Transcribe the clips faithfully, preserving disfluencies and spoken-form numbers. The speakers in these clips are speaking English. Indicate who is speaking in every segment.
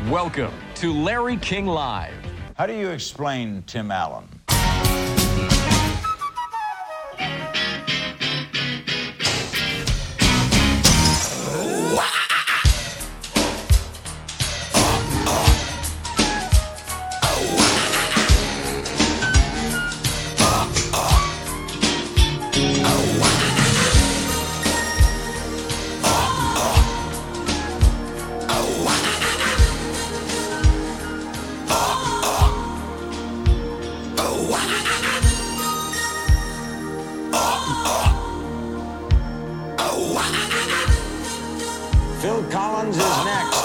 Speaker 1: Welcome to Larry King Live.
Speaker 2: How do you explain Tim Allen?
Speaker 3: Phil Collins is next.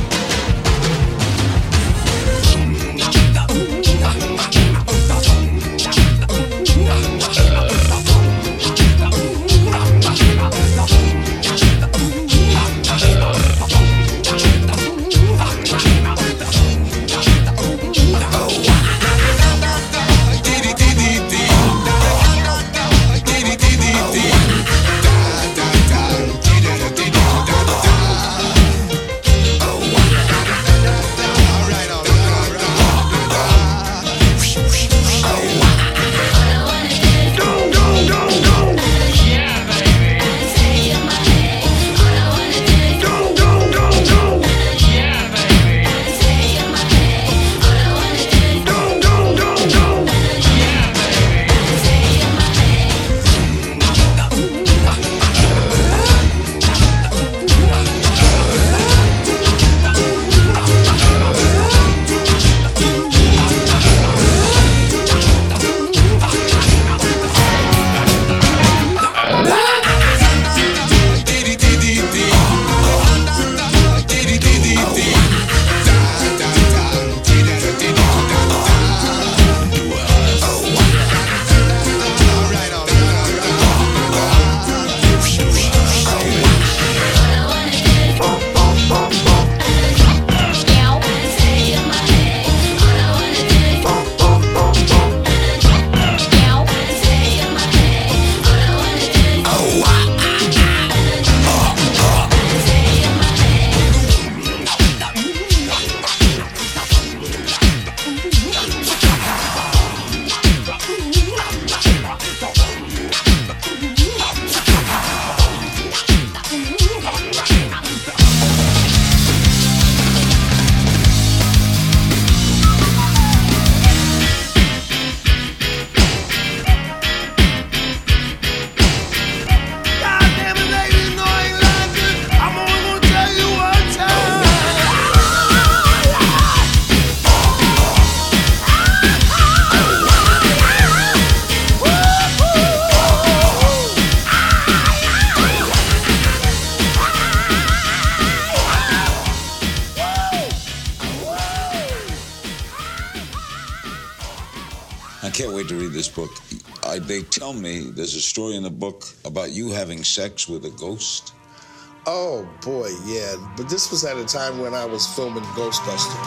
Speaker 4: I can't wait to read this book. I, they tell me there's a story in the book about you having sex with a ghost.
Speaker 5: Oh, boy, yeah. But this was at a time when I was filming Ghostbusters.